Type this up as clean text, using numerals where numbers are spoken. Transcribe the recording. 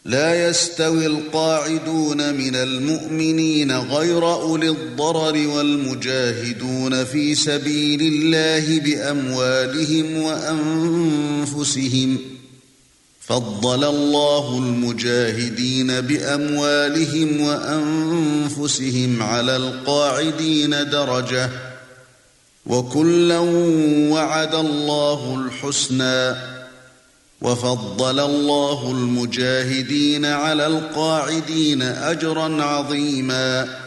لا يستوي القاعدون من المؤمنين غير أولي الضرر والمجاهدون في سبيل الله بأموالهم وأنفسهم. فضل الله المجاهدين بأموالهم وأنفسهم على القاعدين درجة، وكلا وعد الله الحسنى، وفضل الله المجاهدين على القاعدين أجرا عظيما.